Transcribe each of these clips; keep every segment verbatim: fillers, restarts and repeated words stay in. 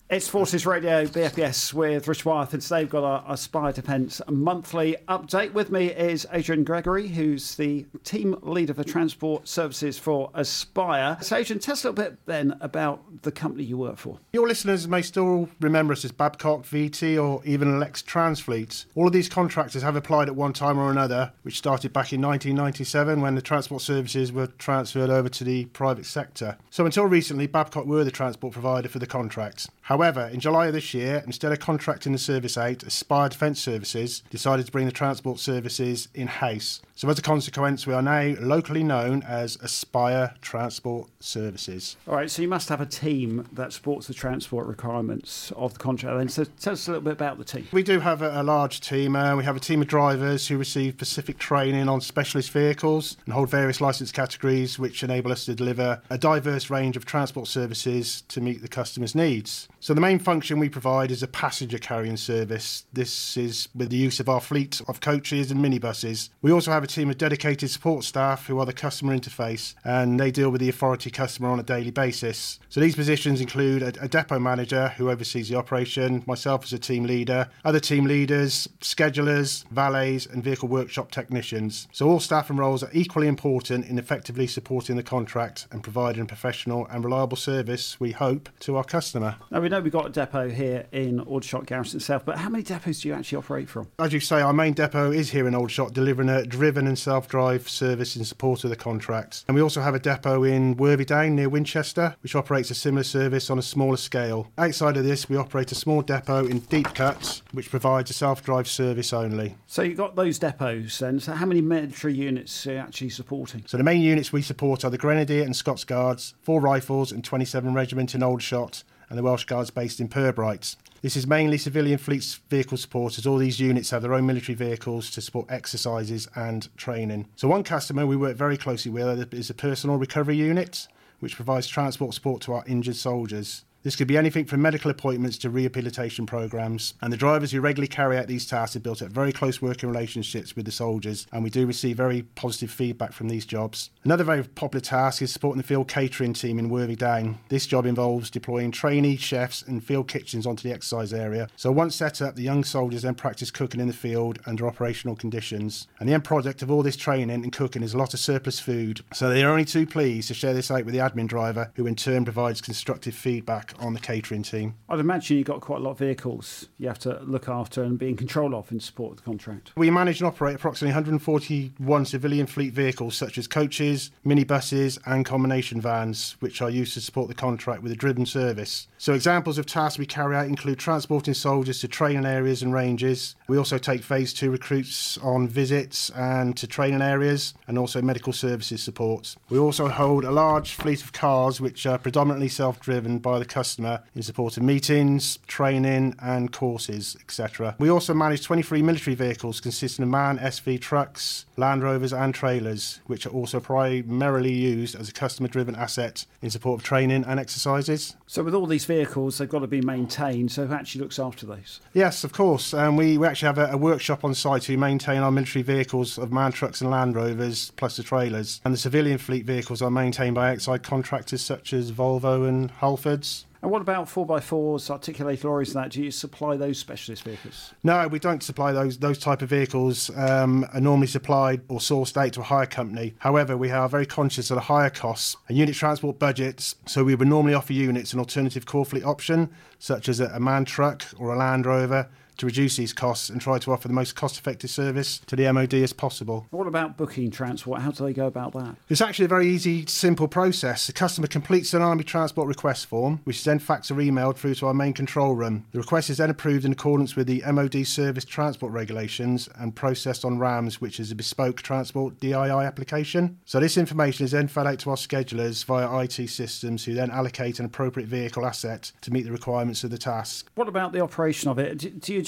It's Forces Radio, B F B S with Richard Wyeth, and today we've got our Aspire Defence monthly update. With me is Adrian Gregory, who's the team leader for transport services for Aspire. So Adrian, tell us a little bit then about the company you work for. Your listeners may still remember us as Babcock, V T or even Lex Transfleet. All of these contractors have applied at one time or another, which started back in nineteen ninety-seven when the transport services were transferred over to the private sector. So until recently, Babcock were the transport provider for the contracts. However, in July of this year, instead of contracting the service out, Aspire Defence Services decided to bring the transport services in-house. So as a consequence, we are now locally known as Aspire Transport Services. All right, so you must have a team that supports the transport requirements of the contract then. So tell us a little bit about the team. We do have a, a large team. Uh, we have a team of drivers who receive specific training on specialist vehicles and hold various licence categories which enable us to deliver a diverse range of transport services to meet the customer's needs. So the main function we provide is a passenger carrying service. This is with the use of our fleet of coaches and minibuses. We also have a team of dedicated support staff who are the customer interface, and they deal with the authority customer on a daily basis. So these positions include a, a depot manager who oversees the operation, myself as a team leader, other team leaders, schedulers, valets and vehicle workshop technicians. So all staff and roles are equally important in effectively supporting the contract and providing a professional and reliable service, we hope, to our customer. Now we know we've got a depot here in Aldershot Garrison South, but how many depots do you actually operate from? As you say, our main depot is here in Aldershot, delivering a driven and self-drive service in support of the contract. And we also have a depot in Worthy Down near Winchester, which operates a similar service on a smaller scale. Outside of this, we operate a small depot in Deep Cut, which provides a self-drive service only. So you've got those depots then. So how many military units are you actually supporting? So the main units we support are the Grenadier and Scots Guards, four Rifles and twenty-seven Regiment in Aldershot, and the Welsh Guards based in Pirbright. This is mainly civilian fleet vehicle support, as all these units have their own military vehicles to support exercises and training. So one customer we work very closely with is a personal recovery unit, which provides transport support to our injured soldiers. This could be anything from medical appointments to rehabilitation programmes, and the drivers who regularly carry out these tasks have built up very close working relationships with the soldiers, and we do receive very positive feedback from these jobs. Another very popular task is supporting the field catering team in Worthy Down. This job involves deploying trainee chefs and field kitchens onto the exercise area. So once set up, the young soldiers then practice cooking in the field under operational conditions. And the end product of all this training and cooking is a lot of surplus food. So they are only too pleased to share this out with the admin driver, who in turn provides constructive feedback on the catering team. I'd imagine you've got quite a lot of vehicles you have to look after and be in control of in support of the contract. We manage and operate approximately one hundred forty-one civilian fleet vehicles such as coaches, minibuses and combination vans, which are used to support the contract with a driven service. So examples of tasks we carry out include transporting soldiers to training areas and ranges. We also take phase two recruits on visits and to training areas, and also medical services support. We also hold a large fleet of cars which are predominantly self-driven by the customer in support of meetings, training and courses, et cetera. We also manage twenty-three military vehicles consisting of MAN S V trucks, Land Rovers and trailers, which are also primarily used as a customer-driven asset in support of training and exercises. So with all these vehicles, they've got to be maintained, so who actually looks after those? Yes, of course. Um, we, we actually have a, a workshop on site who maintain our military vehicles of MAN trucks and Land Rovers, plus the trailers. And the civilian fleet vehicles are maintained by outside contractors such as Volvo and Halfords. And what about four by fours, articulated lorries and that? Do you supply those specialist vehicles? No, we don't supply those those type of vehicles. Um, are normally supplied or sourced out to a hire company. However, we are very conscious of the hire costs and unit transport budgets, so we would normally offer units an alternative core fleet option, such as a, a MAN truck or a Land Rover, to reduce these costs and try to offer the most cost-effective service to the M O D as possible. What about booking transport? How do they go about that? It's actually a very easy, simple process. The customer completes an Army Transport request form, which is then faxed or emailed through to our main control room. The request is then approved in accordance with the M O D Service Transport Regulations and processed on RAMS, which is a bespoke transport D I I application. So this information is then fed out to our schedulers via I T systems, who then allocate an appropriate vehicle asset to meet the requirements of the task. What about the operation of it? Do you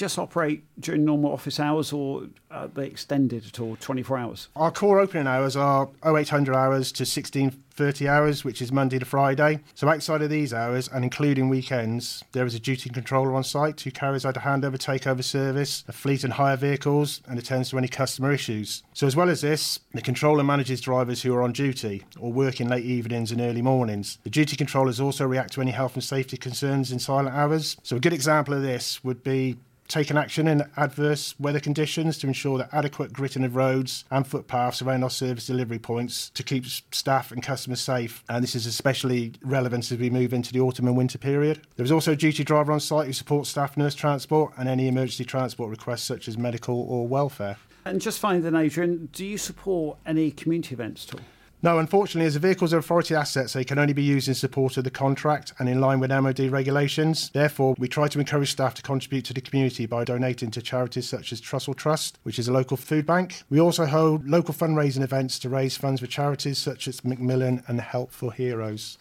just operate during normal office hours, or are they extended at all, twenty-four hours? Our core opening hours are oh eight hundred hours to sixteen thirty hours, which is Monday to Friday. So outside of these hours, and including weekends, there is a duty controller on site who carries out a handover takeover service of fleet and hire vehicles and attends to any customer issues. So as well as this, the controller manages drivers who are on duty or working late evenings and early mornings. The duty controllers also react to any health and safety concerns in silent hours. So a good example of this would be taking action in adverse weather conditions to ensure that adequate gritting of roads and footpaths around our service delivery points to keep staff and customers safe. And this is especially relevant as we move into the autumn and winter period. There is also a duty driver on site who supports staff nurse transport and any emergency transport requests such as medical or welfare. And just finally then, Adrian, do you support any community events at all? No, unfortunately, as the vehicles are authority assets, they can only be used in support of the contract and in line with M O D regulations. Therefore, we try to encourage staff to contribute to the community by donating to charities such as Trussell Trust, which is a local food bank. We also hold local fundraising events to raise funds for charities such as Macmillan and Help for Heroes.